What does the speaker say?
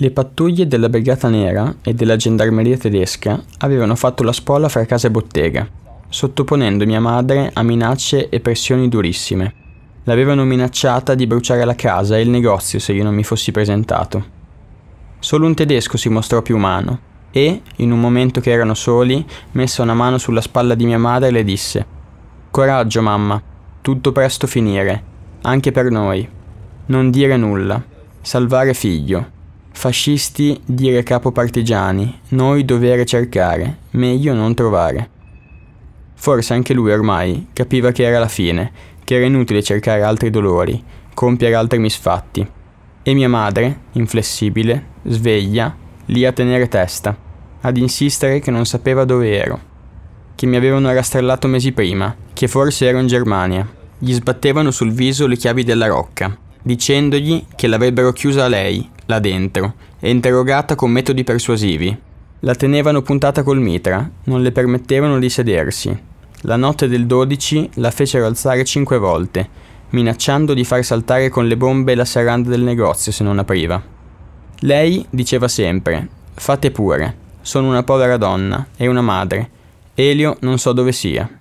Le pattuglie della Brigata Nera e della Gendarmeria tedesca avevano fatto la spola fra casa e bottega, sottoponendo mia madre a minacce e pressioni durissime. L'avevano minacciata di bruciare la casa e il negozio se io non mi fossi presentato. Solo un tedesco si mostrò più umano e, in un momento che erano soli, messa una mano sulla spalla di mia madre le disse: «Coraggio, mamma, tutto presto finire, anche per noi. Non dire nulla, salvare figlio. Fascisti dire capo partigiani, noi dovere cercare, meglio non trovare». Forse anche lui ormai capiva che era la fine, che era inutile cercare altri dolori, compiere altri misfatti. E mia madre, inflessibile, sveglia, lì a tenere testa, ad insistere che non sapeva dove ero, che mi avevano rastrellato mesi prima, che forse ero in Germania. Gli sbattevano sul viso le chiavi della rocca, dicendogli che l'avrebbero chiusa a lei, là dentro, e interrogata con metodi persuasivi. La tenevano puntata col mitra, non le permettevano di sedersi. La notte del 12 la fecero alzare 5 volte, minacciando di far saltare con le bombe la serranda del negozio se non apriva. Lei diceva sempre: «Fate pure, sono una povera donna e una madre. Elio non so dove sia».